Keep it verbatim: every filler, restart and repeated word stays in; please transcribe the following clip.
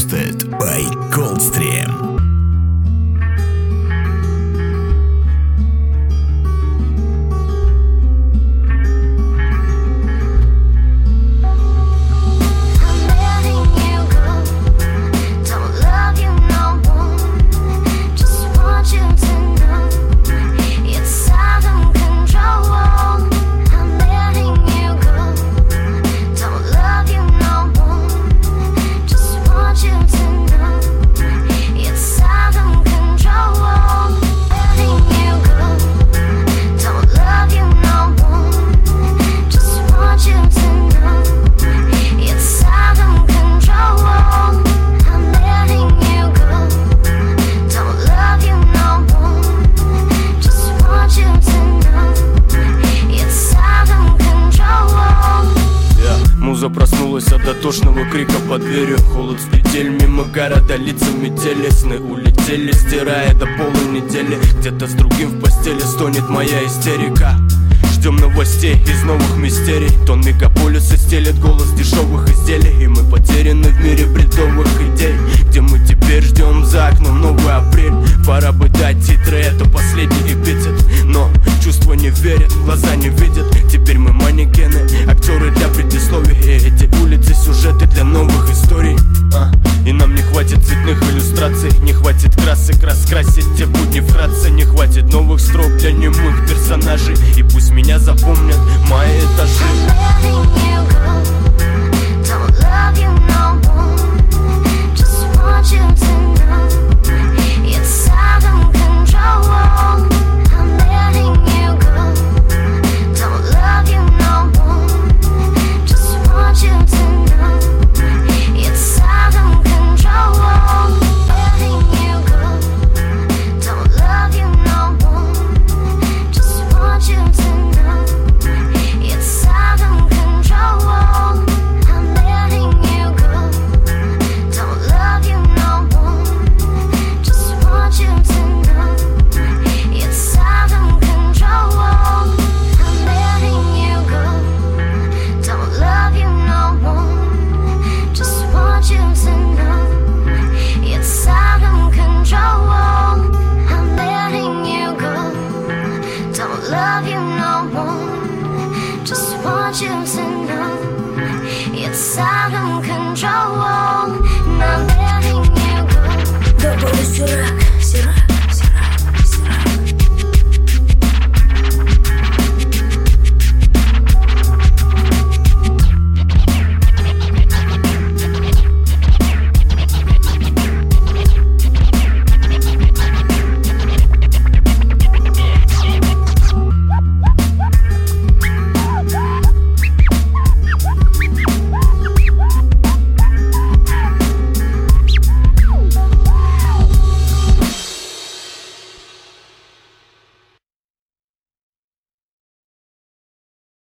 Hosted by Coldstream. Муза проснулась от дотошного крика под дверью. Холод с петель, мимо города, лица метели. Сны улетели, стирая до полунедели. Где-то с другим в постели стонет моя истерика. Ждем новостей из новых мистерий. Тон мегаполиса стелет голос дешевых изделий. И мы потеряны в мире бредовых идей. Где мы теперь ждем за окном новый апрель. Пора бы дать титры, это последний эпитет. Но чувства не верят, глаза не видят. Теперь мы манекены, актеры для предисловий. И эти улицы сюжеты для новых историй. а, И нам не хватит цветных иллюстраций. Не хватит красок раскрасить те будни вкратце. Не хватит новых строк для немых персонажей. И пусть меня запомнят мои этажи. Love you no more. Just want you to know it's out of control. And I'm letting you go. Double Surac.